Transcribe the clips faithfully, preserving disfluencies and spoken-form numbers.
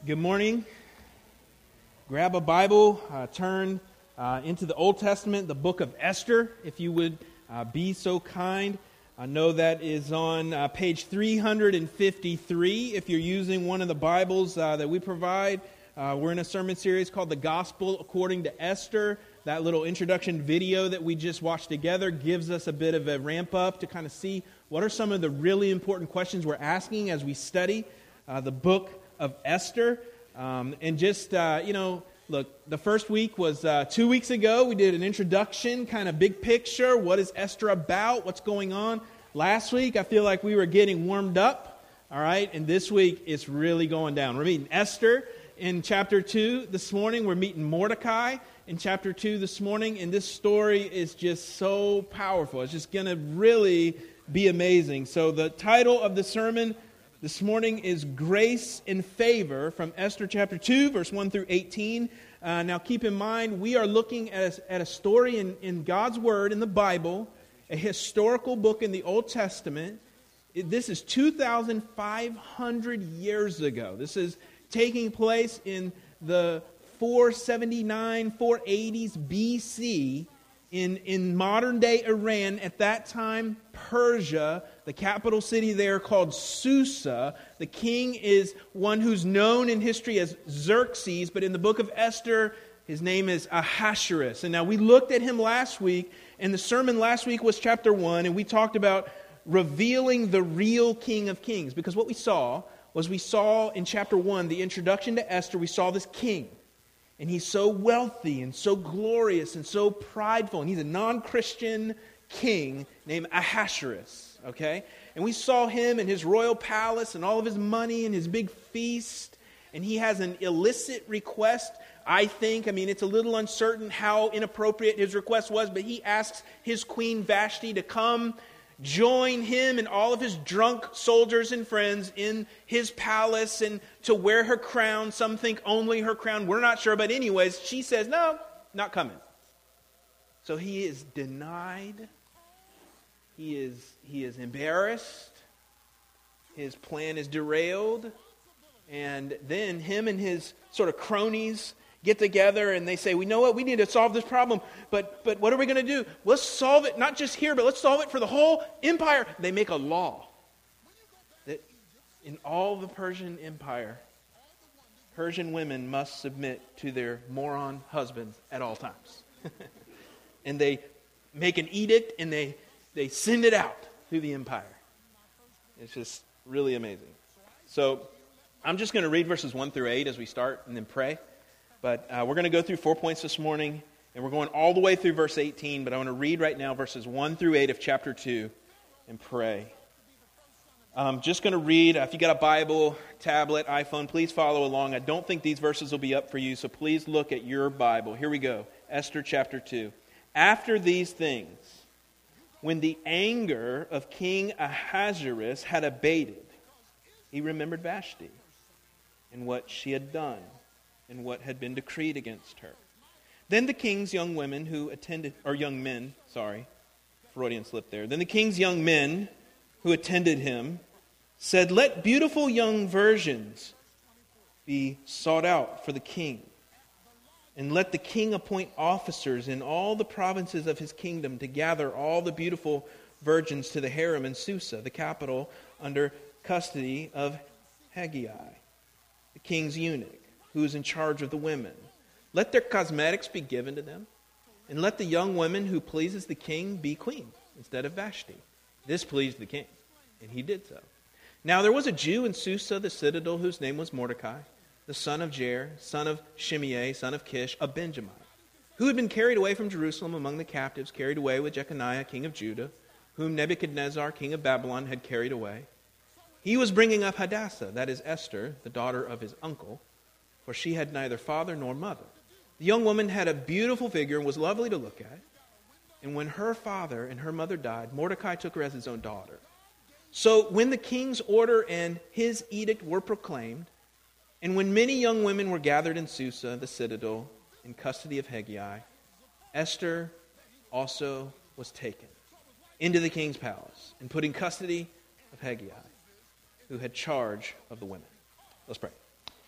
Good morning. Grab a Bible, uh, turn uh, into the Old Testament, the book of Esther, if you would uh, be so kind. I know that is on uh, page three hundred fifty-three. If you're using one of the Bibles uh, that we provide, uh, we're in a sermon series called The Gospel According to Esther. That little introduction video that we just watched together gives us a bit of a ramp up to kind of see what are some of the really important questions we're asking as we study uh, the book of Esther. Um, and just, uh, you know, look, the first week was uh, two weeks ago. We did an introduction, kind of big picture. What is Esther about? What's going on? Last week, I feel like we were getting warmed up. All right. And this week, it's really going down. We're meeting Esther in chapter two this morning. We're meeting Mordecai in chapter two this morning. And this story is just so powerful. It's just going to really be amazing. So the title of the sermon this morning is Grace and Favor from Esther chapter two, verse one through eighteen. Uh, now keep in mind, we are looking at a, at a story in, in God's Word, in the Bible, a historical book in the Old Testament. It, this is two thousand five hundred years ago. This is taking place in the four seventy-nine, four eighties B C in, in modern-day Iran. At that time, Persia, the capital city there called Susa. The king is one who's known in history as Xerxes, but in the book of Esther, his name is Ahasuerus. And now we looked at him last week, and the sermon last week was chapter one, and we talked about revealing the real King of Kings. Because what we saw was we saw in chapter one, the introduction to Esther, we saw this king. And he's so wealthy and so glorious and so prideful, and he's a non-Christian king named Ahasuerus. Okay? And we saw him in his royal palace and all of his money and his big feast. And he has an illicit request, I think. I mean, it's a little uncertain how inappropriate his request was, but he asks his queen Vashti to come join him and all of his drunk soldiers and friends in his palace and to wear her crown. Some think only her crown. We're not sure. But anyways, she says, no, not coming. So he is denied. He is, he is embarrassed. His plan is derailed. And then him and his sort of cronies get together and they say, we know what, we need to solve this problem. But but what are we going to do? Let's solve it, not just here, but let's solve it for the whole empire. They make a law that in all the Persian Empire, Persian women must submit to their moron husbands at all times. And they make an edict and they They send it out through the empire. It's just really amazing. So I'm just going to read verses one through eight as we start and then pray. But uh, we're going to go through four points this morning. And we're going all the way through verse eighteen. But I want to read right now verses one through eight of chapter two and pray. I'm just going to read. If you got a Bible, tablet, iPhone, please follow along. I don't think these verses will be up for you. So please look at your Bible. Here we go. Esther chapter two. After these things, when the anger of King Ahasuerus had abated, he remembered Vashti and what she had done and what had been decreed against her. Then the king's young women who attended, or young men, sorry, Freudian slip there. Then the king's young men who attended him said, let beautiful young virgins be sought out for the king. And let the king appoint officers in all the provinces of his kingdom to gather all the beautiful virgins to the harem in Susa, the capital, under custody of Hegai, the king's eunuch, who is in charge of the women. Let their cosmetics be given to them, and let the young woman who pleases the king be queen instead of Vashti. This pleased the king, and he did so. Now there was a Jew in Susa, the citadel, whose name was Mordecai, the son of Jair, son of Shimei, son of Kish, a Benjamite, who had been carried away from Jerusalem among the captives, carried away with Jeconiah, king of Judah, whom Nebuchadnezzar, king of Babylon, had carried away. He was bringing up Hadassah, that is Esther, the daughter of his uncle, for she had neither father nor mother. The young woman had a beautiful figure and was lovely to look at. And when her father and her mother died, Mordecai took her as his own daughter. So when the king's order and his edict were proclaimed, and when many young women were gathered in Susa, the citadel, in custody of Hegai, Esther also was taken into the king's palace and put in custody of Hegai, who had charge of the women. Let's pray.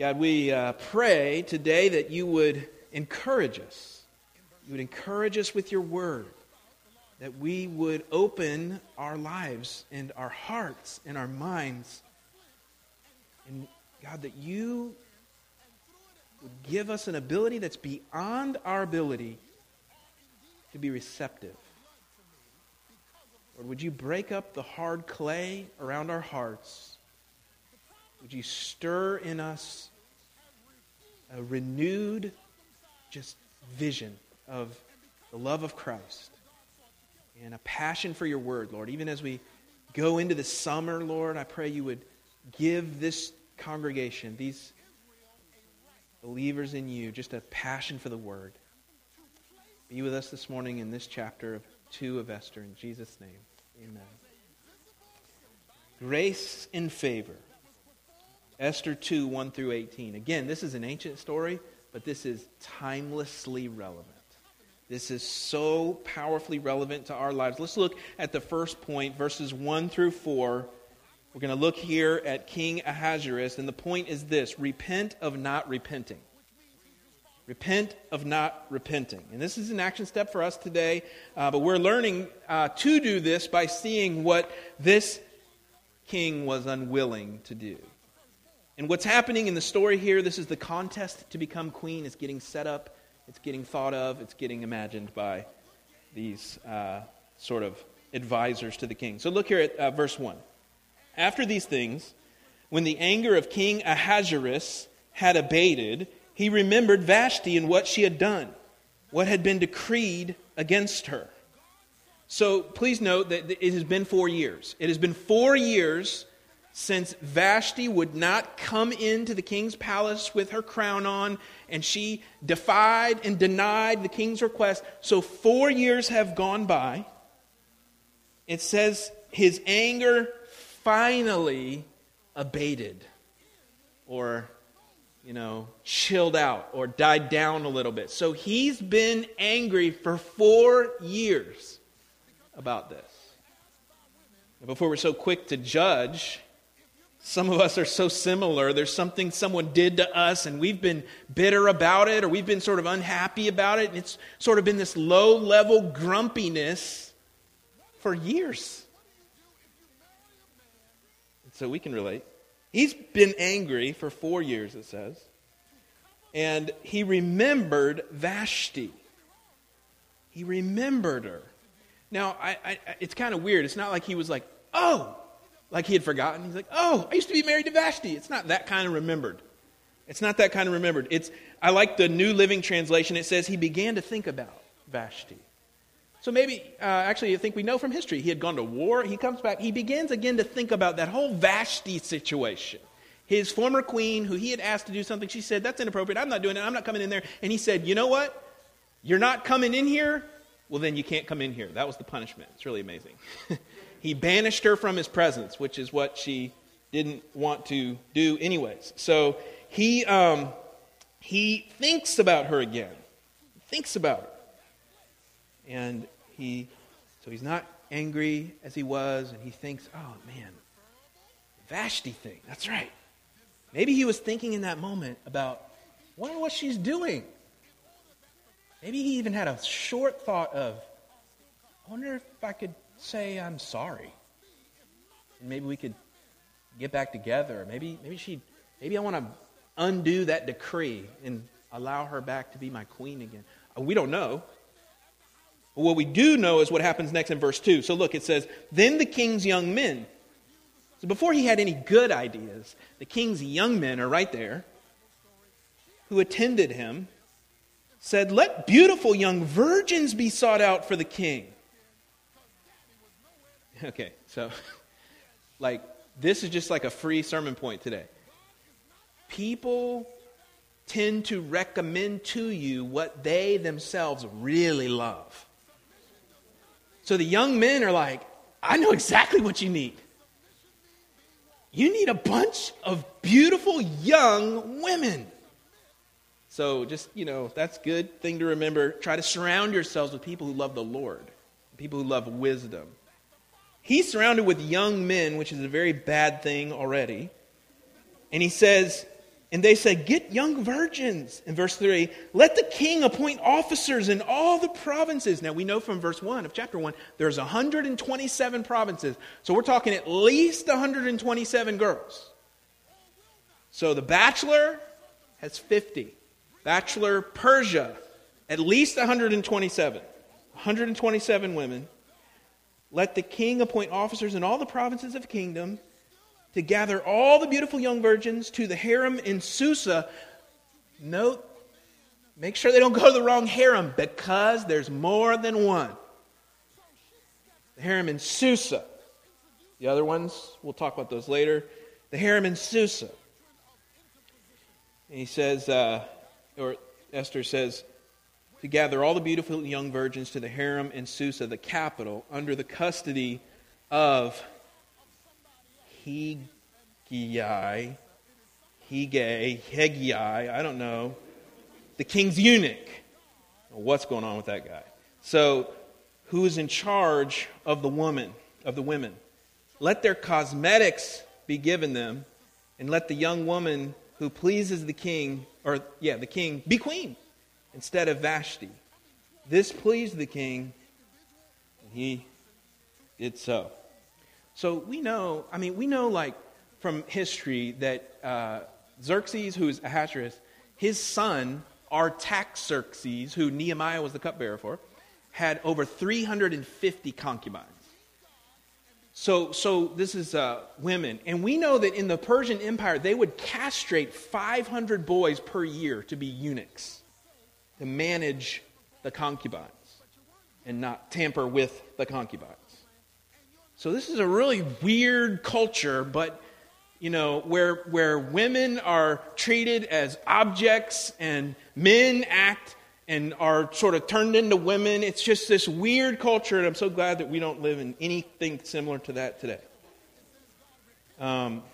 God, we uh, pray today that you would encourage us. You would encourage us with your word. That we would open our lives and our hearts and our minds. And God, that you would give us an ability that's beyond our ability to be receptive. Lord, would you break up the hard clay around our hearts? Would you stir in us a renewed just vision of the love of Christ and a passion for your word, Lord. Even as we go into the summer, Lord, I pray you would give this congregation, these believers in you, just a passion for the word. Be with us this morning in this chapter of two of Esther. In Jesus' name, amen. Grace and favor. Esther two, one through eighteen. Again, this is an ancient story, but this is timelessly relevant. This is so powerfully relevant to our lives. Let's look at the first point, verses one through four. We're going to look here at King Ahasuerus, and the point is this: repent of not repenting. Repent of not repenting. And this is an action step for us today, uh, but we're learning uh, to do this by seeing what this king was unwilling to do. And what's happening in the story here, this is the contest to become queen. It's getting set up, it's getting thought of, it's getting imagined by these uh, sort of advisors to the king. So look here at uh, verse one. After these things, when the anger of King Ahasuerus had abated, he remembered Vashti and what she had done, what had been decreed against her. So please note that it has been four years. It has been four years since Vashti would not come into the king's palace with her crown on, and she defied and denied the king's request. So four years have gone by. It says his anger finally abated, or, you know, chilled out, or died down a little bit. So he's been angry for four years about this. And before we're so quick to judge, some of us are so similar. There's something someone did to us and we've been bitter about it, or we've been sort of unhappy about it, and it's sort of been this low-level grumpiness for years. And so we can relate. He's been angry for four years, it says. And he remembered Vashti. He remembered her. Now, I, I, it's kind of weird. It's not like he was like, oh, like he had forgotten. He's like, oh, I used to be married to Vashti. It's not that kind of remembered. It's not that kind of remembered. It's I like the New Living Translation. It says he began to think about Vashti. So maybe, uh, actually, I think we know from history, he had gone to war. He comes back. He begins again to think about that whole Vashti situation. His former queen, who he had asked to do something, she said, that's inappropriate. I'm not doing it. I'm not coming in there. And he said, you know what? You're not coming in here? Well, then you can't come in here. That was the punishment. It's really amazing. He banished her from his presence, which is what she didn't want to do anyways. So he um, he thinks about her again. He thinks about her. And he, so he's not angry as he was, and he thinks, oh man, Vashti thing, that's right. Maybe he was thinking in that moment about, I wonder what she's doing. Maybe he even had a short thought of, I wonder if I could say I'm sorry. And maybe we could get back together. Maybe maybe she maybe I want to undo that decree and allow her back to be my queen again. We don't know. But what we do know is what happens next in verse two. So look, it says, then the king's young men. So before he had any good ideas, the king's young men are right there, who attended him, said, let beautiful young virgins be sought out for the king. Okay, so, like, this is just like a free sermon point today. People tend to recommend to you what they themselves really love. So the young men are like, I know exactly what you need. You need a bunch of beautiful young women. So just, you know, that's a good thing to remember. Try to surround yourselves with people who love the Lord, people who love wisdom. He's surrounded with young men, which is a very bad thing already. And he says, And they said, get young virgins. In verse three, let the king appoint officers in all the provinces. Now we know from verse one of chapter one, there's one hundred twenty-seven provinces. So we're talking at least one hundred twenty-seven girls. So the Bachelor has fifty. Bachelor Persia, at least one hundred twenty-seven. one hundred twenty-seven women. Let the king appoint officers in all the provinces of the kingdom to gather all the beautiful young virgins to the harem in Susa. Note, make sure they don't go to the wrong harem, because there's more than one. The harem in Susa. The other ones, we'll talk about those later. The harem in Susa. And he says, uh, or Esther says, to gather all the beautiful young virgins to the harem in Susa, the capital, under the custody of Hegai, Hegai, Hegai, I don't know, the king's eunuch. What's going on with that guy? So, who is in charge of the woman, of the women? Let their cosmetics be given them, and let the young woman who pleases the king, or yeah, the king, be queen instead of Vashti. This pleased the king, and he did so. So we know, I mean, we know like from history that uh, Xerxes, who is Ahasuerus, his son, Artaxerxes, who Nehemiah was the cupbearer for, had over three hundred fifty concubines. So, so this is uh, women. And we know that in the Persian Empire, they would castrate five hundred boys per year to be eunuchs, to manage the concubines and not tamper with the concubines. So this is a really weird culture, but, you know, where where women are treated as objects and men act and are sort of turned into women. It's just this weird culture, and I'm so glad that we don't live in anything similar to that today. Um,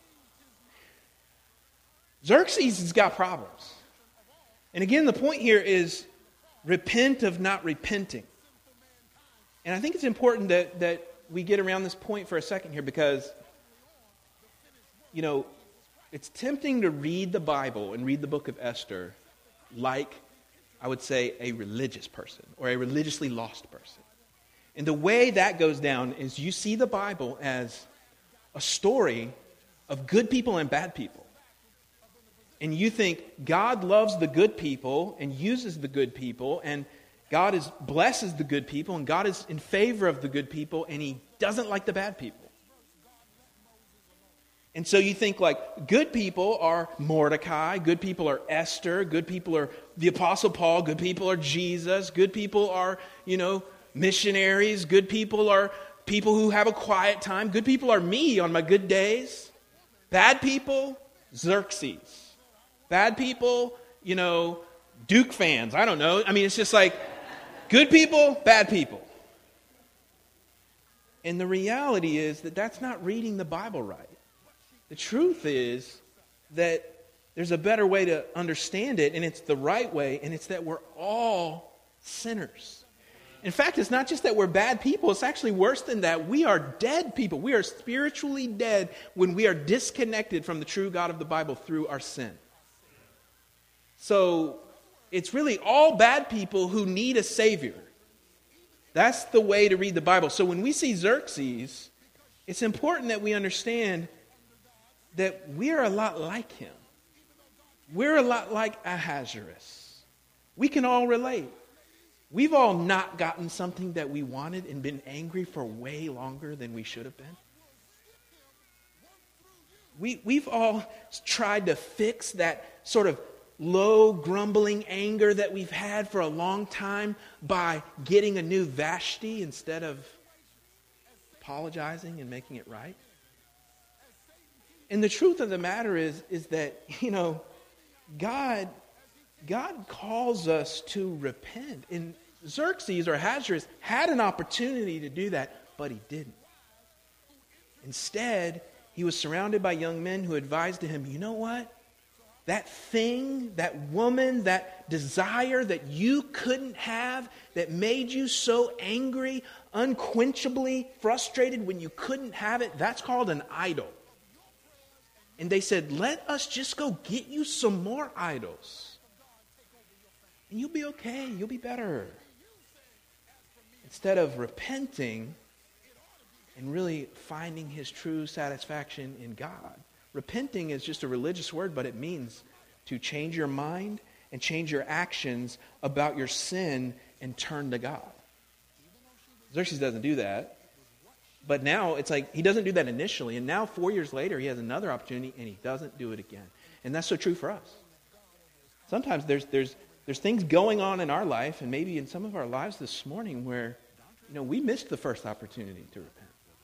Xerxes has got problems. And again, the point here is repent of not repenting. And I think it's important that that we get around this point for a second here, because, you know, it's tempting to read the Bible and read the book of Esther like, I would say, a religious person or a religiously lost person. And the way that goes down is you see the Bible as a story of good people and bad people. And you think God loves the good people and uses the good people, and God is blesses the good people, and God is in favor of the good people, and He doesn't like the bad people. And so you think like good people are Mordecai, good people are Esther, good people are the Apostle Paul, good people are Jesus, good people are, you know, missionaries, good people are people who have a quiet time, good people are me on my good days. Bad people, Xerxes. Bad people, you know, Duke fans. I don't know. I mean, it's just like good people, bad people. And the reality is that that's not reading the Bible right. The truth is that there's a better way to understand it, and it's the right way, and it's that we're all sinners. In fact, it's not just that we're bad people, it's actually worse than that. We are dead people. We are spiritually dead when we are disconnected from the true God of the Bible through our sin. So it's really all bad people who need a Savior. That's the way to read the Bible. So when we see Xerxes, it's important that we understand that we're a lot like him. We're a lot like Ahasuerus. We can all relate. We've all not gotten something that we wanted and been angry for way longer than we should have been. We, we've all tried to fix that sort of low, grumbling anger that we've had for a long time by getting a new Vashti instead of apologizing and making it right. And the truth of the matter is, is that, you know, God, God calls us to repent. And Xerxes or Ahasuerus had an opportunity to do that, but he didn't. Instead, he was surrounded by young men who advised to him, you know what? That thing, that woman, that desire that you couldn't have, that made you so angry, unquenchably frustrated when you couldn't have it, that's called an idol. And they said, let us just go get you some more idols. And you'll be okay. You'll be better. Instead of repenting and really finding his true satisfaction in God. Repenting is just a religious word, but it means to change your mind and change your actions about your sin and turn to God. Xerxes doesn't do that. But now it's like he doesn't do that initially. And now four years later, he has another opportunity and he doesn't do it again. And that's so true for us. Sometimes there's there's there's things going on in our life and maybe in some of our lives this morning where, you know, we missed the first opportunity to repent.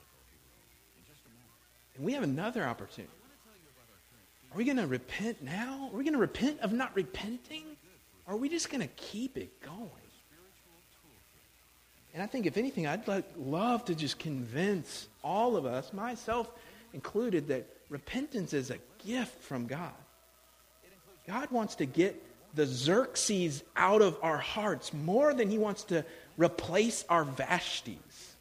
And we have another opportunity. Are we going to repent now? Are we going to repent of not repenting? Or are we just going to keep it going? And I think, if anything, I'd like, love to just convince all of us, myself included, that repentance is a gift from God. God wants to get the Xerxes out of our hearts more than he wants to replace our Vashtis.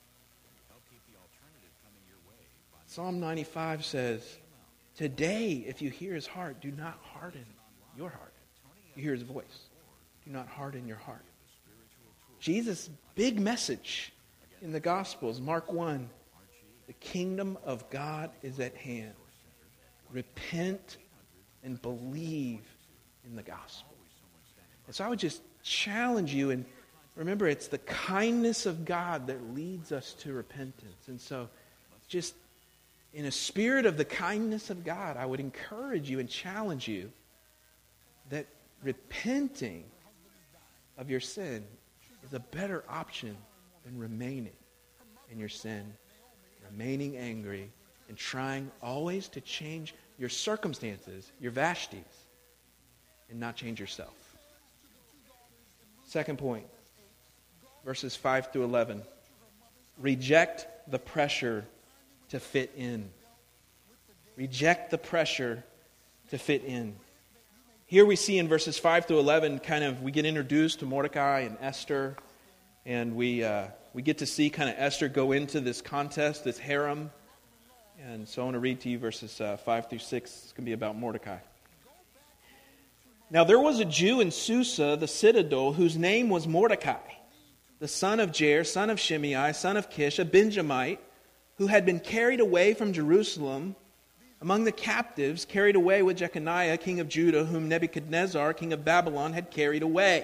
Psalm ninety-five says, today, if you hear his heart, do not harden your heart. You hear his voice. Do not harden your heart. Jesus' big message in the Gospels, Mark one, the kingdom of God is at hand. Repent and believe in the gospel. And so I would just challenge you, and remember, it's the kindness of God that leads us to repentance. And so just in a spirit of the kindness of God, I would encourage you and challenge you that repenting of your sin is a better option than remaining in your sin, remaining angry, and trying always to change your circumstances, your Vashtis, and not change yourself. Second point, verses five through eleven. Reject the pressure to fit in. Reject the pressure to fit in. Here we see in verses five through eleven, kind of, we get introduced to Mordecai and Esther, and we uh, we get to see kind of Esther go into this contest, this harem. And so I want to read to you verses uh, five through six. It's going to be about Mordecai. Now there was a Jew in Susa, the citadel, whose name was Mordecai, the son of Jair, son of Shimei, son of Kish, a Benjamite, who had been carried away from Jerusalem among the captives, carried away with Jeconiah, king of Judah, whom Nebuchadnezzar, king of Babylon, had carried away.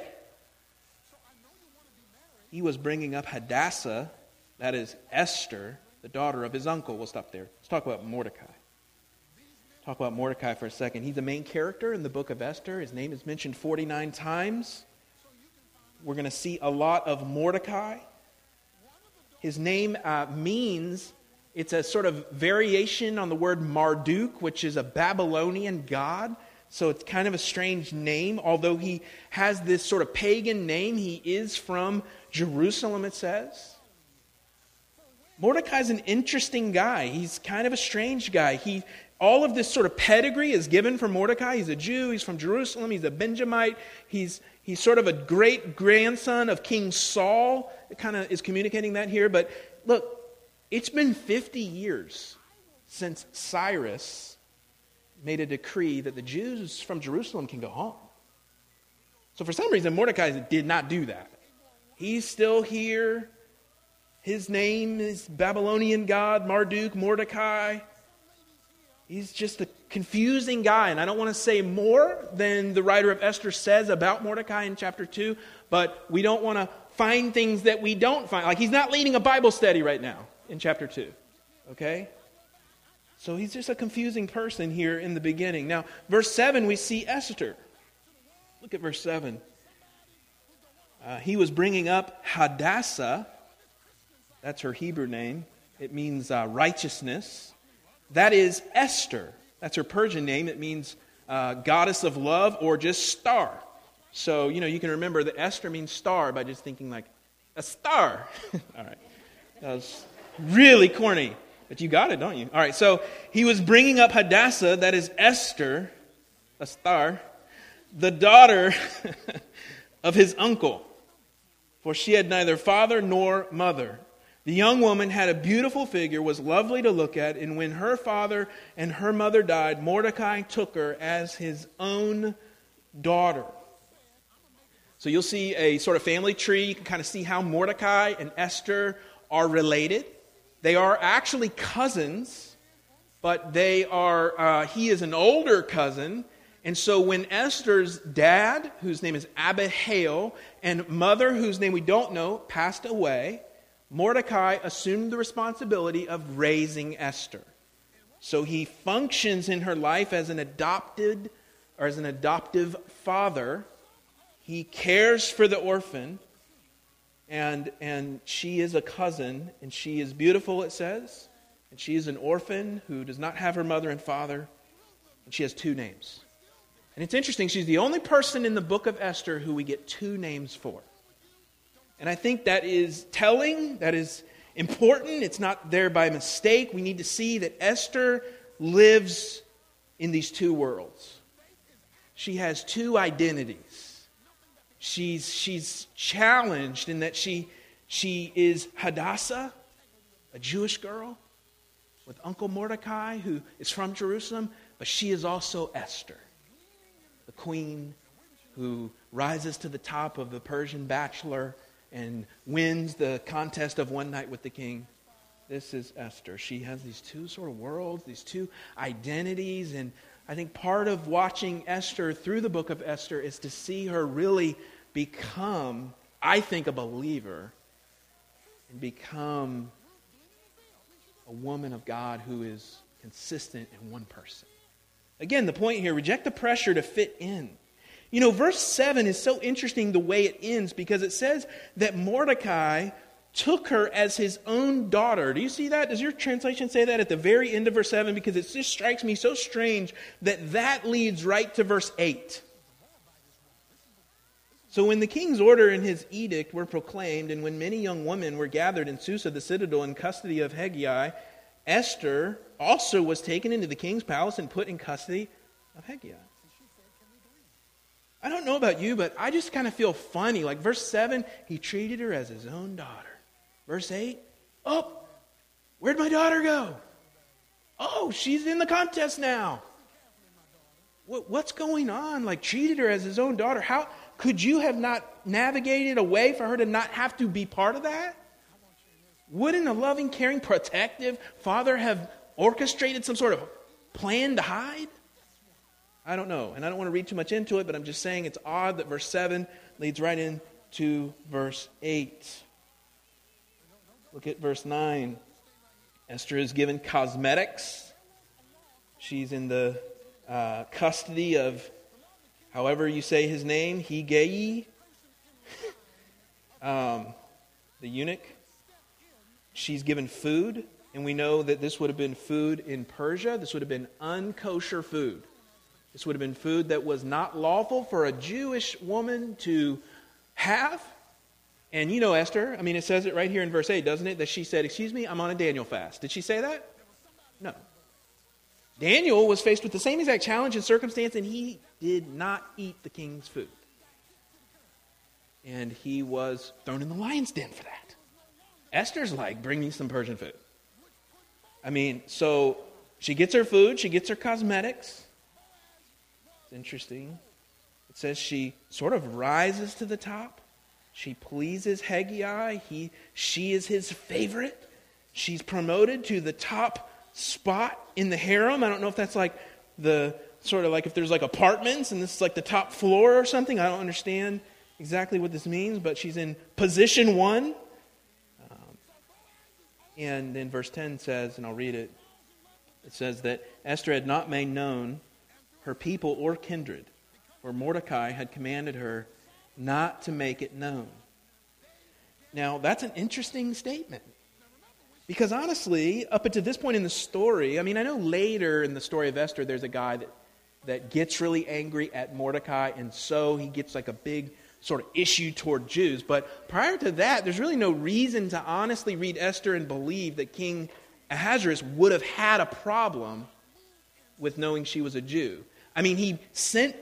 He was bringing up Hadassah, that is Esther, the daughter of his uncle. We'll stop there. Let's talk about Mordecai. Talk about Mordecai for a second. He's the main character in the book of Esther. His name is mentioned forty-nine times. We're going to see a lot of Mordecai. His name uh, means, it's a sort of variation on the word Marduk, which is a Babylonian god. So it's kind of a strange name. Although he has this sort of pagan name, he is from Jerusalem, it says. Mordecai's an interesting guy. He's kind of a strange guy. He, all of this sort of pedigree is given for Mordecai. He's a Jew. He's from Jerusalem. He's a Benjamite. He's he's sort of a great-grandson of King Saul. It kind of is communicating that here. But look, it's been fifty years since Cyrus made a decree that the Jews from Jerusalem can go home. So for some reason, Mordecai did not do that. He's still here. His name is Babylonian god, Marduk, Mordecai. He's just a confusing guy. And I don't want to say more than the writer of Esther says about Mordecai in chapter two. But we don't want to find things that we don't find. Like, he's not leading a Bible study right now in chapter two. Okay? So he's just a confusing person here in the beginning. Now, verse seven, we see Esther. Look at verse seven. Uh, he was bringing up Hadassah. That's her Hebrew name. It means uh, righteousness. That is Esther. That's her Persian name. It means uh, goddess of love or just star. So, you know, you can remember that Esther means star by just thinking like, a star. All right. That was really corny. But you got it, don't you? All right, so he was bringing up Hadassah, that is Esther, a star, the daughter of his uncle. For she had neither father nor mother. The young woman had a beautiful figure, was lovely to look at, and when her father and her mother died, Mordecai took her as his own daughter. So you'll see a sort of family tree. You can kind of see how Mordecai and Esther are related. They are actually cousins, but they are. Uh, he is an older cousin. And so when Esther's dad, whose name is Abihail, and mother, whose name we don't know, passed away, Mordecai assumed the responsibility of raising Esther. So he functions in her life as an adopted, or as an adoptive father. He cares for the orphan, and, and she is a cousin, and she is beautiful, it says, and she is an orphan who does not have her mother and father, and she has two names. And it's interesting, she's the only person in the book of Esther who we get two names for. And I think that is telling, that is important. It's not there by mistake. We need to see that Esther lives in these two worlds. She has two identities. She's, she's challenged in that she, she is Hadassah, a Jewish girl, with Uncle Mordecai, who is from Jerusalem, but she is also Esther, the queen who rises to the top of the Persian bachelor and wins the contest of one night with the king. This is Esther. She has these two sort of worlds, these two identities, and I think part of watching Esther through the book of Esther is to see her really become, I think, a believer and become a woman of God who is consistent in one person. Again, the point here, reject the pressure to fit in. You know, verse seven is so interesting the way it ends because it says that Mordecai took her as his own daughter. Do you see that? Does your translation say that at the very end of verse seven? Because it just strikes me so strange that that leads right to verse eight. So when the king's order and his edict were proclaimed, and when many young women were gathered in Susa, the citadel, in custody of Hegai, Esther also was taken into the king's palace and put in custody of Hegai. I don't know about you, but I just kind of feel funny. Like verse seven, he treated her as his own daughter. Verse eight, oh, where'd my daughter go? Oh, she's in the contest now. What, what's going on? Like treated her as his own daughter. How could you have not navigated a way for her to not have to be part of that? Wouldn't a loving, caring, protective father have orchestrated some sort of plan to hide? I don't know, and I don't want to read too much into it, but I'm just saying it's odd that verse seven leads right into verse eight. Look at verse nine. Esther is given cosmetics. She's in the uh, custody of, however you say his name, Hegai, um, the eunuch. She's given food, and we know that this would have been food in Persia. This would have been unkosher food. This would have been food that was not lawful for a Jewish woman to have. And you know Esther, I mean, it says it right here in verse eight, doesn't it? That she said, excuse me, I'm on a Daniel fast. Did she say that? No. Daniel was faced with the same exact challenge and circumstance, and he did not eat the king's food. And he was thrown in the lion's den for that. Esther's like, bring me some Persian food. I mean, so she gets her food, she gets her cosmetics. It's interesting. It says she sort of rises to the top. She pleases Hegai. He, she is his favorite. She's promoted to the top spot in the harem. I don't know if that's like the sort of like if there's like apartments and this is like the top floor or something. I don't understand exactly what this means, but she's in position one. Um, and then verse ten says, and I'll read it, it says that Esther had not made known her people or kindred, for Mordecai had commanded her not to make it known. Now, that's an interesting statement. Because honestly, up until this point in the story, I mean, I know later in the story of Esther, there's a guy that, that gets really angry at Mordecai, and so he gets like a big sort of issue toward Jews. But prior to that, there's really no reason to honestly read Esther and believe that King Ahasuerus would have had a problem with knowing she was a Jew. I mean, he sent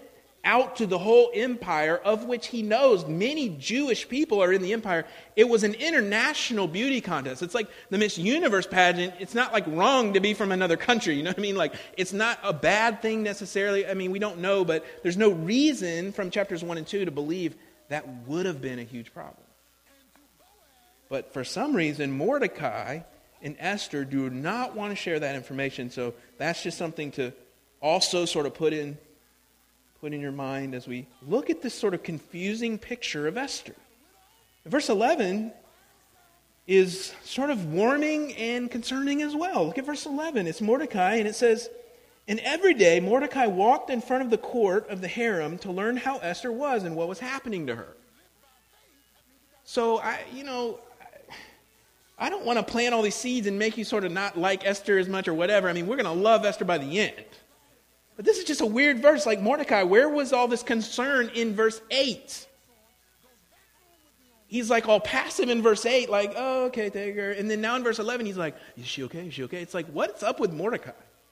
out to the whole empire, of which he knows many Jewish people are in the empire. It was an international beauty contest. It's like the Miss Universe pageant. It's not like wrong to be from another country. You know what I mean? Like, it's not a bad thing necessarily. I mean, we don't know, but there's no reason from chapters one and two to believe that would have been a huge problem. But for some reason, Mordecai and Esther do not want to share that information. So that's just something to also sort of put in Put in your mind as we look at this sort of confusing picture of Esther. Verse eleven is sort of warming and concerning as well. Look at verse eleven. It's Mordecai, and it says, "And every day Mordecai walked in front of the court of the harem to learn how Esther was and what was happening to her." So, I, you know, I don't want to plant all these seeds and make you sort of not like Esther as much or whatever. I mean, we're going to love Esther by the end. But this is just a weird verse. Like Mordecai, where was all this concern in verse eight? He's like all passive in verse eight, like, oh, okay, take her. And then now in verse eleven, he's like, is she okay? Is she okay? It's like, what's up with Mordecai?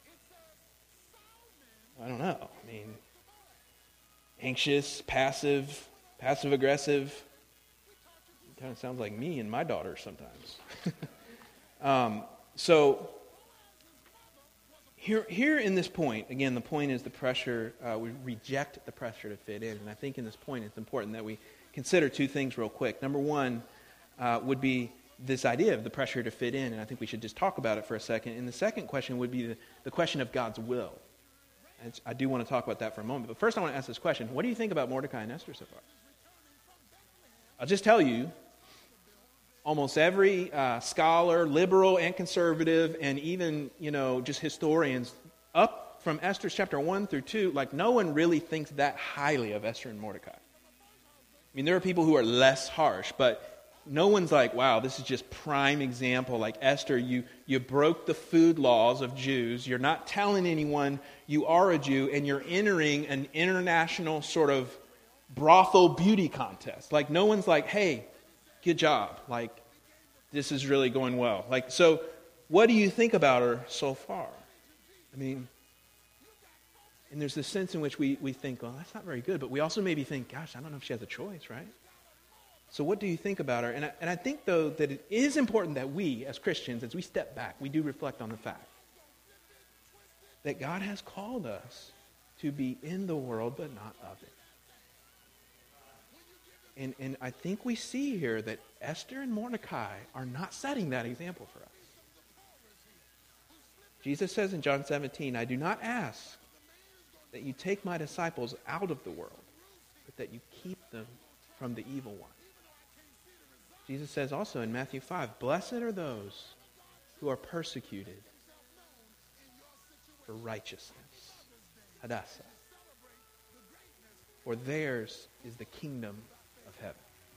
I don't know. I mean, anxious, passive, passive-aggressive. Kind of sounds like me and my daughter sometimes. um, so... Here, here in this point, again, the point is the pressure, uh, we reject the pressure to fit in. And I think in this point it's important that we consider two things real quick. Number one uh, would be this idea of the pressure to fit in, and I think we should just talk about it for a second. And the second question would be the, the question of God's will. And I do want to talk about that for a moment. But first I want to ask this question. What do you think about Mordecai and Esther so far? I'll just tell you, almost every uh, scholar, liberal and conservative, and even, you know, just historians, up from Esther chapter one through two, like no one really thinks that highly of Esther and Mordecai. I mean, there are people who are less harsh, but no one's like, wow, this is just prime example. Like Esther, you, you broke the food laws of Jews. You're not telling anyone you are a Jew, and you're entering an international sort of brothel beauty contest. Like no one's like, hey, good job. Like, this is really going well. Like, so what do you think about her so far? I mean, and there's this sense in which we, we think, well, that's not very good. But we also maybe think, gosh, I don't know if she has a choice, right? So what do you think about her? And I, and I think, though, that it is important that we, as Christians, as we step back, we do reflect on the fact that God has called us to be in the world, but not of it. And, and I think we see here that Esther and Mordecai are not setting that example for us. Jesus says in John seventeen, I do not ask that you take my disciples out of the world, but that you keep them from the evil one. Jesus says also in Matthew five, blessed are those who are persecuted for righteousness. Hadassah. For theirs is the kingdom of heaven.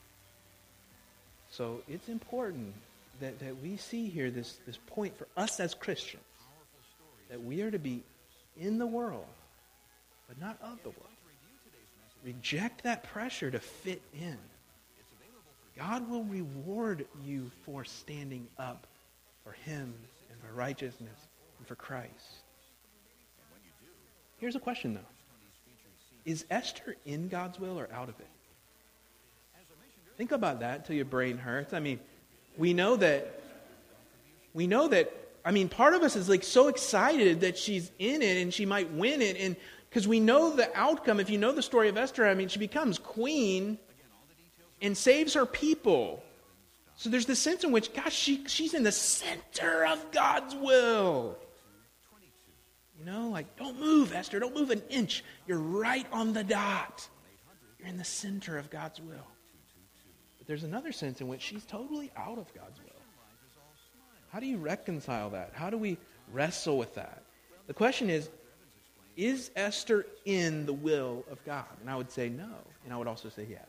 So it's important that, that we see here this, this point for us as Christians, that we are to be in the world, but not of the world. Reject that pressure to fit in. God will reward you for standing up for Him and for righteousness and for Christ. Here's a question, though. Is Esther in God's will or out of it? Think about that until your brain hurts. I mean, we know that, we know that, I mean, part of us is like so excited that she's in it and she might win it. And because we know the outcome, if you know the story of Esther, I mean, she becomes queen and saves her people. So there's this sense in which, gosh, she, she's in the center of God's will. You know, like, don't move, Esther. Don't move an inch. You're right on the dot. You're in the center of God's will. But there's another sense in which she's totally out of God's will. How do you reconcile that? How do we wrestle with that? The question is, is Esther in the will of God? And I would say no. And I would also say yes.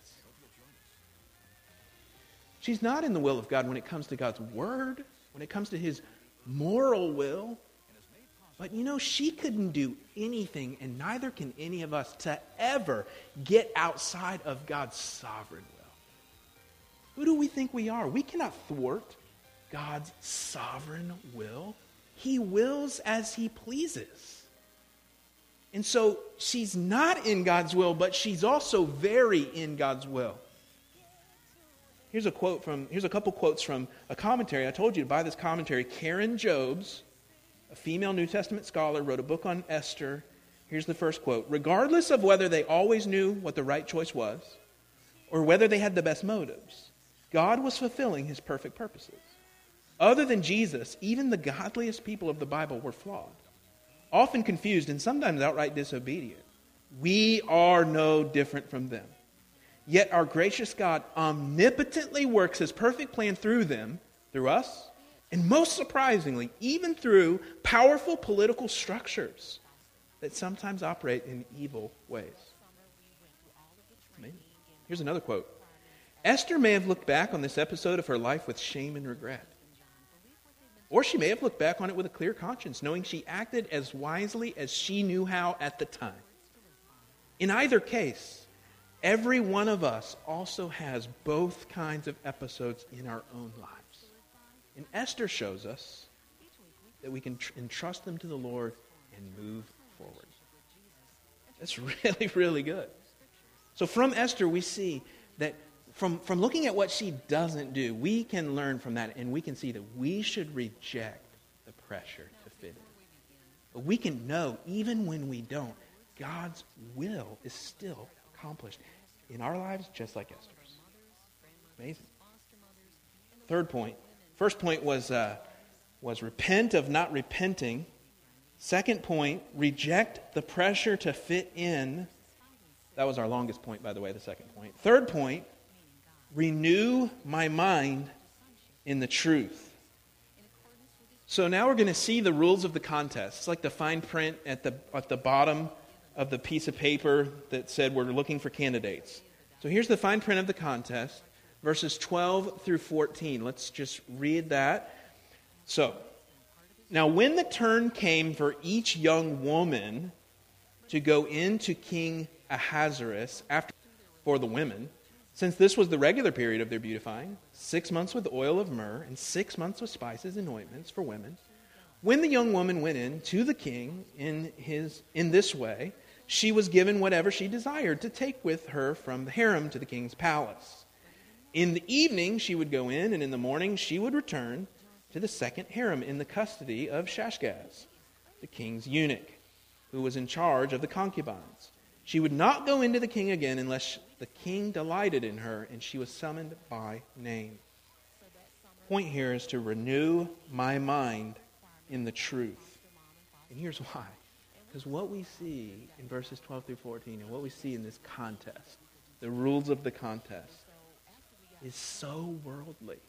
She's not in the will of God when it comes to God's word, when it comes to His moral will. But you know, she couldn't do anything, and neither can any of us, to ever get outside of God's sovereign will. Who do we think we are? We cannot thwart God's sovereign will. He wills as He pleases. And so she's not in God's will, but she's also very in God's will. Here's a quote from, here's a couple quotes from a commentary. I told you to buy this commentary. Karen Jobes, a female New Testament scholar, wrote a book on Esther. Here's the first quote. Regardless of whether they always knew what the right choice was, or whether they had the best motives, God was fulfilling his perfect purposes. Other than Jesus, even the godliest people of the Bible were flawed, often confused, and sometimes outright disobedient. We are no different from them. Yet our gracious God omnipotently works his perfect plan through them, through us, and most surprisingly, even through powerful political structures that sometimes operate in evil ways. Amazing. Here's another quote. Esther may have looked back on this episode of her life with shame and regret. Or she may have looked back on it with a clear conscience, knowing she acted as wisely as she knew how at the time. In either case, every one of us also has both kinds of episodes in our own lives. And Esther shows us that we can tr- entrust them to the Lord and move forward. That's really, really good. So from Esther, we see that from, from looking at what she doesn't do, we can learn from that, and we can see that we should reject the pressure to fit in. But we can know, even when we don't, God's will is still accomplished in our lives just like Esther's. Amazing. Third point. First point was, uh, was repent of not repenting. Second point, reject the pressure to fit in. That was our longest point, by the way, the second point. Third point, renew my mind in the truth. So now we're going to see the rules of the contest. It's like the fine print at the at the bottom of the piece of paper that said we're looking for candidates. So here's the fine print of the contest, verses twelve through fourteen. Let's just read that. So, now when the turn came for each young woman to go into King Ahasuerus after for the women, since this was the regular period of their beautifying, six months with oil of myrrh and six months with spices and ointments for women, when the young woman went in to the king in his in this way, she was given whatever she desired to take with her from the harem to the king's palace. In the evening she would go in, and in the morning she would return to the second harem in the custody of Shashgaz, the king's eunuch, who was in charge of the concubines. She would not go into the king again unless the king delighted in her, and she was summoned by name. Point here is to renew my mind in the truth. And here's why. Because what we see in verses twelve through fourteen, and what we see in this contest, the rules of the contest, is so worldly.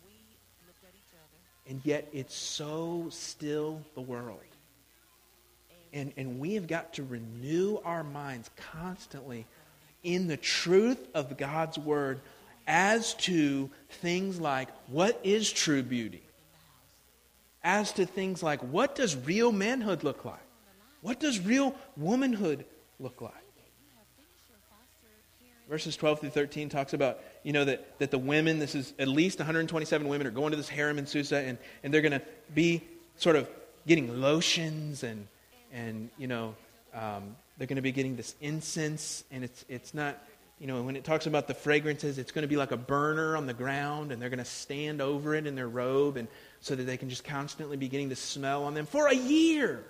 And yet it's so still the world. And, and we have got to renew our minds constantly in the truth of God's word as to things like what is true beauty? As to things like what does real manhood look like? What does real womanhood look like? Verses twelve through thirteen talks about, you know, that, that the women, this is at least one hundred twenty-seven women are going to this harem in Susa, and, and they're going to be sort of getting lotions and, and you know, um, they're going to be getting this incense, and it's it's not, you know, when it talks about the fragrances, it's going to be like a burner on the ground, and they're going to stand over it in their robe, and so that they can just constantly be getting the smell on them for a year.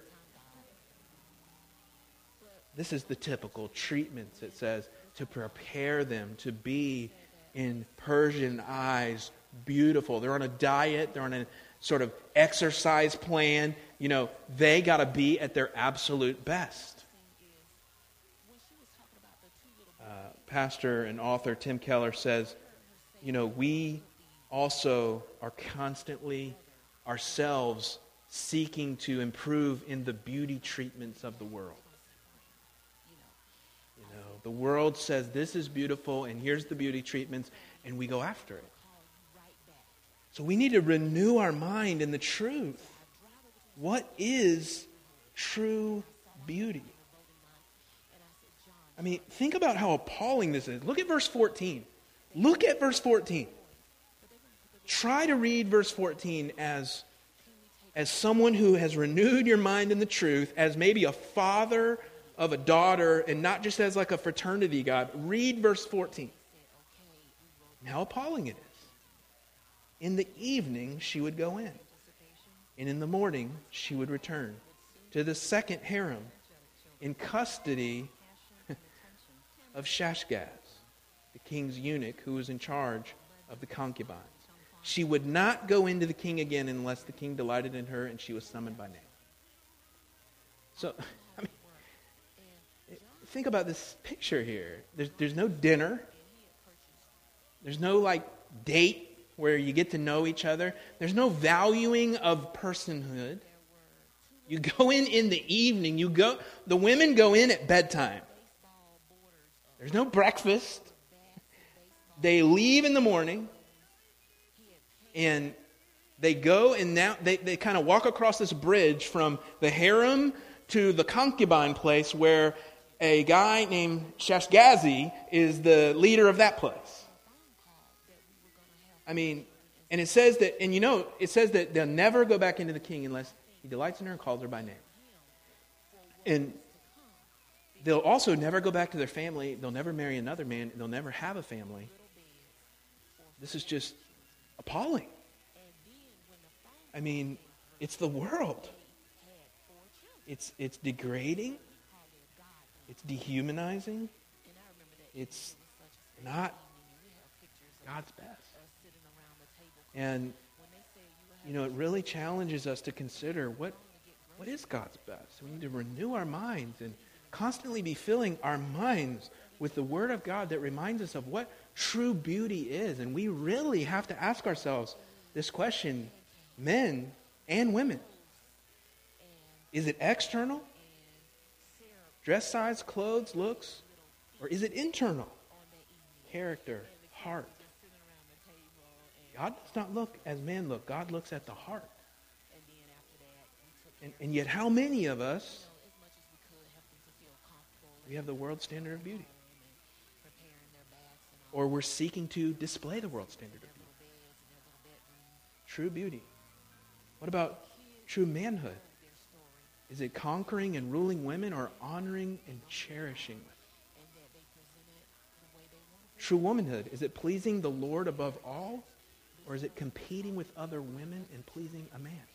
This is the typical treatments, it says, to prepare them to be, in Persian eyes, beautiful. They're on a diet. They're on a sort of exercise plan. You know, they got to be at their absolute best. Uh, pastor and author Tim Keller says, you know, we also are constantly ourselves seeking to improve in the beauty treatments of the world. The world says this is beautiful and here's the beauty treatments, and we go after it. So we need to renew our mind in the truth. What is true beauty? I mean, think about how appalling this is. Look at verse fourteen. Look at verse fourteen. Try to read verse fourteen as, as someone who has renewed your mind in the truth, as maybe a father of a daughter, and not just as like a fraternity god. Read verse fourteen. And how appalling it is. In the evening she would go in, and in the morning she would return to the second harem in custody of Shashgaz, the king's eunuch who was in charge of the concubines. She would not go into the king again unless the king delighted in her and she was summoned by name. So, I mean, think about this picture here. There's, there's no dinner. There's no, like, date where you get to know each other. There's no valuing of personhood. You go in in the evening. You go. The women go in at bedtime. There's no breakfast. They leave in the morning. And they go and now they, they kind of walk across this bridge from the harem to the concubine place where a guy named Shashgazi is the leader of that place. I mean, and it says that, and you know, it says that they'll never go back into the king unless he delights in her and calls her by name. And they'll also never go back to their family. They'll never marry another man. They'll never have a family. This is just appalling. I mean, it's the world. It's it's degrading. It's dehumanizing. It's not God's best. And, you know, it really challenges us to consider what what is God's best. We need to renew our minds and constantly be filling our minds with the Word of God that reminds us of what true beauty is. And we really have to ask ourselves this question, men and women. Is it external? Dress size, clothes, looks? Or is it internal? Character, heart. God does not look as men look. God looks at the heart. And, and yet how many of us, we have the world standard of beauty? Or we're seeking to display the world standard of beauty. True beauty. What about true manhood? Is it conquering and ruling women or honoring and cherishing women? True womanhood, is it pleasing the Lord above all? Or is it competing with other women and pleasing a man?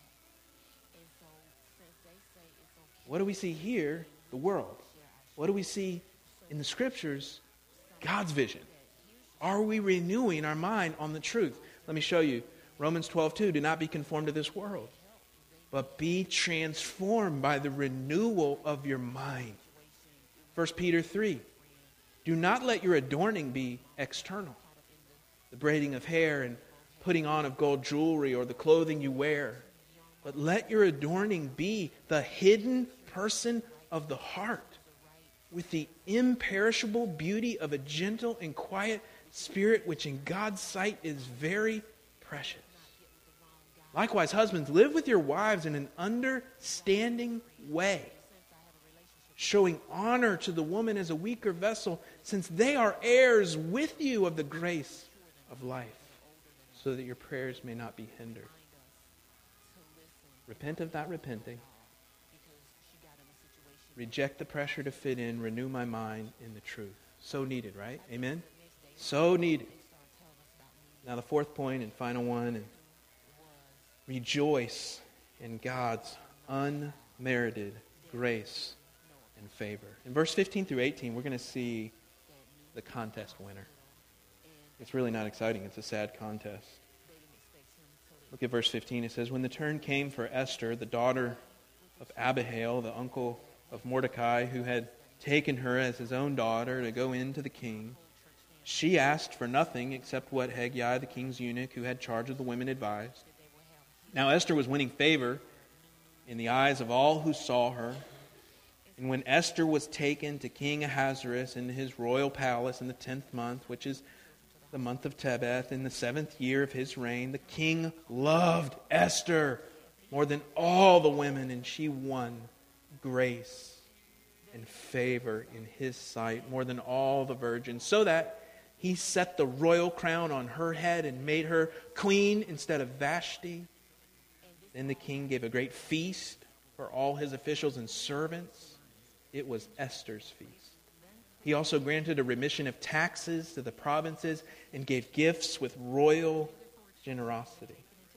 What do we see here? The world. What do we see in the Scriptures? God's vision. Are we renewing our mind on the truth? Let me show you. Romans twelve two, do not be conformed to this world, but be transformed by the renewal of your mind. First Peter three, do not let your adorning be external, the braiding of hair and putting on of gold jewelry or the clothing you wear, but let your adorning be the hidden person of the heart with the imperishable beauty of a gentle and quiet spirit, which in God's sight is very precious. Likewise, husbands, live with your wives in an understanding way, showing honor to the woman as a weaker vessel, since they are heirs with you of the grace of life, so that your prayers may not be hindered. Repent of not repenting. Reject the pressure to fit in. Renew my mind in the truth. So needed, right? Amen? So needed. Now the fourth point and final one. And rejoice in God's unmerited grace and favor. In verse fifteen through eighteen, we're going to see the contest winner. It's really not exciting. It's a sad contest. Look at verse fifteen. It says, when the turn came for Esther, the daughter of Abihail, the uncle of Mordecai, who had taken her as his own daughter to go in to the king, she asked for nothing except what Hegai, the king's eunuch, who had charge of the women, advised. Now Esther was winning favor in the eyes of all who saw her. And when Esther was taken to King Ahasuerus in his royal palace in the tenth month, which is the month of Tebeth, in the seventh year of his reign, the king loved Esther more than all the women, and she won grace and favor in his sight more than all the virgins, so that he set the royal crown on her head and made her queen instead of Vashti. Then the king gave a great feast for all his officials and servants. It was Esther's feast. He also granted a remission of taxes to the provinces and gave gifts with royal generosity.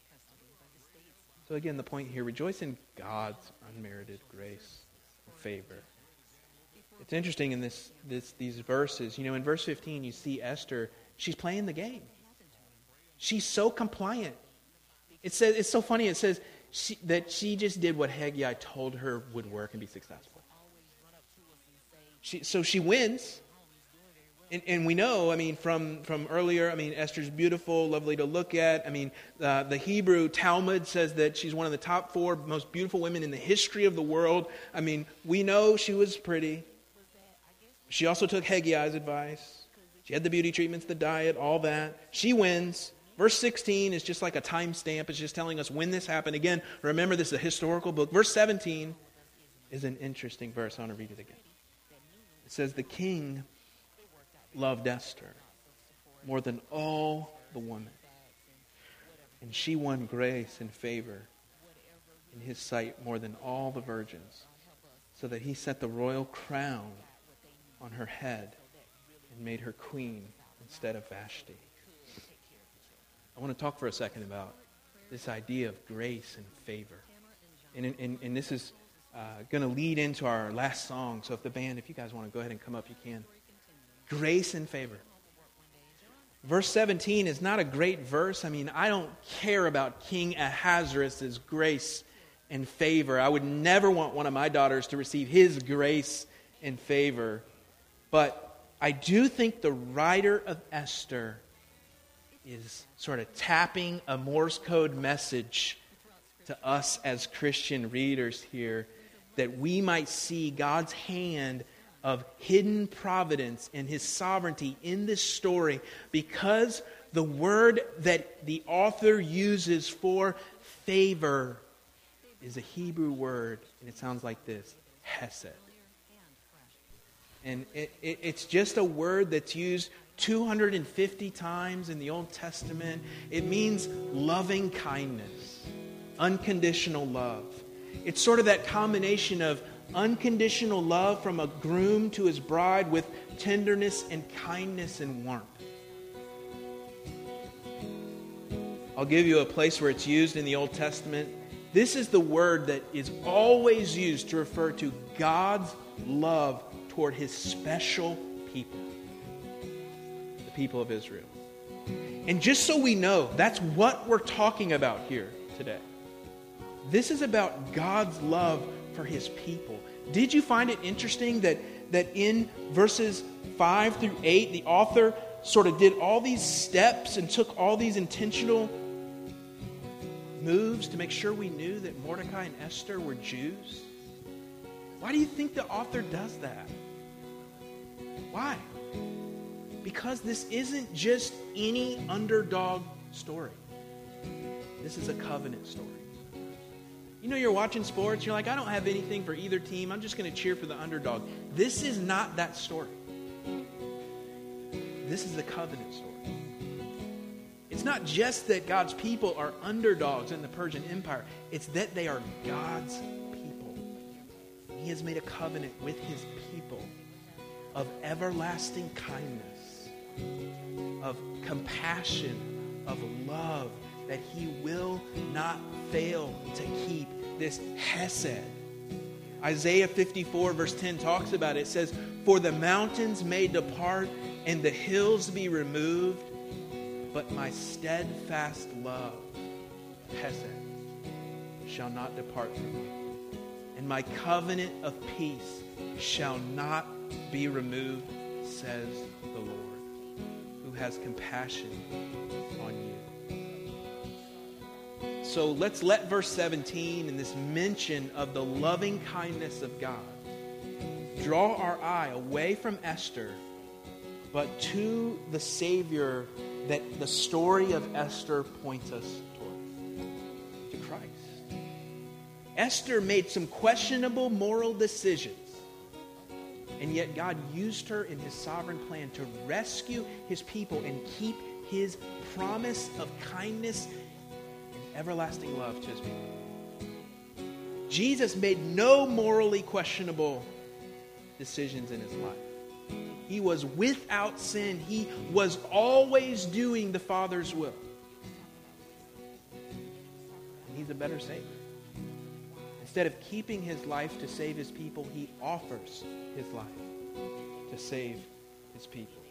So again, the point here, rejoice in God's unmerited grace and favor. It's interesting in this, this these verses. You know, in verse fifteen, you see Esther, she's playing the game. She's so compliant. It says, it's so funny, it says she, that she just did what Haggai told her would work and be successful. She, so she wins. And, and we know, I mean, from, from earlier, I mean, Esther's beautiful, lovely to look at. I mean, uh, the Hebrew Talmud says that she's one of the top four most beautiful women in the history of the world. I mean, we know she was pretty. She also took Haggai's advice. She had the beauty treatments, the diet, all that. She wins. Verse sixteen is just like a timestamp. It's just telling us when this happened. Again, remember, this is a historical book. Verse seventeen is an interesting verse. I want to read it again. It says, the king loved Esther more than all the women, and she won grace and favor in his sight more than all the virgins, so that he set the royal crown on her head and made her queen instead of Vashti. I want to talk for a second about this idea of grace and favor. And, and, and this is uh, going to lead into our last song. So if the band, if you guys want to go ahead and come up, you can. Grace and favor. Verse seventeen is not a great verse. I mean, I don't care about King Ahasuerus' grace and favor. I would never want one of my daughters to receive his grace and favor. But I do think the writer of Esther is sort of tapping a Morse code message to us as Christian readers here, that we might see God's hand of hidden providence and his sovereignty in this story, because the word that the author uses for favor is a Hebrew word, and it sounds like this, hesed. And it, it, it's just a word that's used two hundred fifty times in the Old Testament. It means loving kindness, unconditional love. It's sort of that combination of unconditional love from a groom to his bride with tenderness and kindness and warmth. I'll give you a place where it's used in the Old Testament. This is the word that is always used to refer to God's love toward his special people, the people of Israel. And just so we know, that's what we're talking about here today. This is about God's love for his people. Did you find it interesting that, that in verses five through eight, the author sort of did all these steps and took all these intentional moves to make sure we knew that Mordecai and Esther were Jews? Why do you think the author does that? Why? Because this isn't just any underdog story. This is a covenant story. You know, you're watching sports, you're like, I don't have anything for either team. I'm just going to cheer for the underdog. This is not that story. This is the covenant story. It's not just that God's people are underdogs in the Persian Empire. It's that they are God's people. He has made a covenant with his people of everlasting kindness, of compassion, of love, that he will not fail to keep this hesed. Isaiah fifty-four verse ten talks about it. It says, for the mountains may depart and the hills be removed, but my steadfast love, hesed, shall not depart from me. And my covenant of peace shall not be removed, says the Lord, who has compassion on you. So let's let verse seventeen and this mention of the loving kindness of God draw our eye away from Esther, but to the Savior that the story of Esther points us toward, to Christ. Esther made some questionable moral decisions, and yet God used her in his sovereign plan to rescue his people and keep his promise of kindness and everlasting love to his people. Jesus made no morally questionable decisions in his life. He was without sin. He was always doing the Father's will. And he's a better Savior. Instead of keeping his life to save his people, he offers his life to save his people.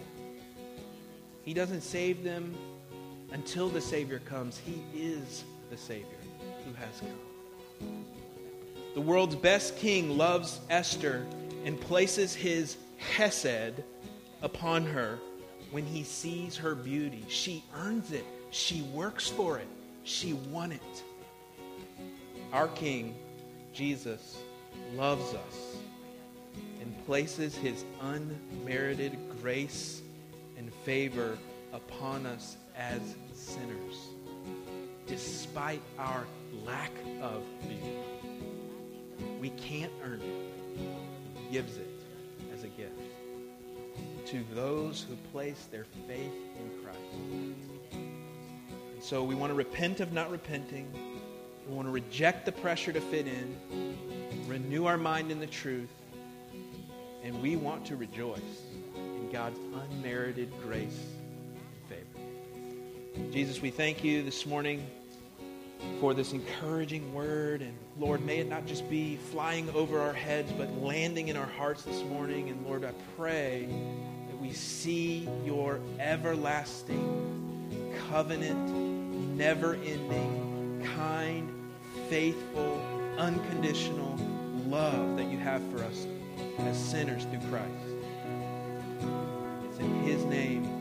He doesn't save them until the Savior comes. He is the Savior who has come. The world's best king loves Esther and places his hesed upon her when he sees her beauty. She earns it. She works for it. She won it. Our King, Jesus, loves us and places his unmerited grace and favor upon us as sinners, despite our lack of beauty. We can't earn it. He gives it as a gift to those who place their faith in Christ. And so we want to repent of not repenting. We want to reject the pressure to fit in, renew our mind in the truth, and we want to rejoice in God's unmerited grace and favor. Jesus, we thank you this morning for this encouraging word. And Lord, may it not just be flying over our heads, but landing in our hearts this morning. And Lord, I pray that we see your everlasting, covenant, never-ending, kind, faithful, unconditional love that you have for us as sinners through Christ. It's in his name